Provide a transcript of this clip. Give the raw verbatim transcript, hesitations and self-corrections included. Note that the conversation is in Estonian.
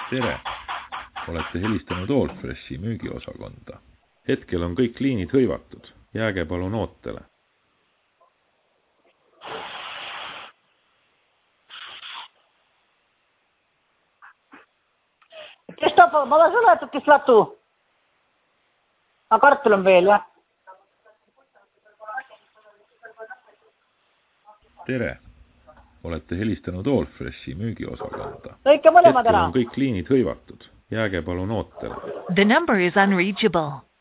Tere! Olete helistanud Allfreshi müügiosakonda. Hetkel on kõik liinid hõivatud. Jääge palun ootele. Kes tapab? Ma olen suletud, kes latu. Aga kartul on veel, jah? Tere! Olete helistanud Allfreshi müügiosakonda. Lõike mõlemad Hetkel ära. on kõik liinid hõivatud. Jääge palun ootele. The number is unreachable.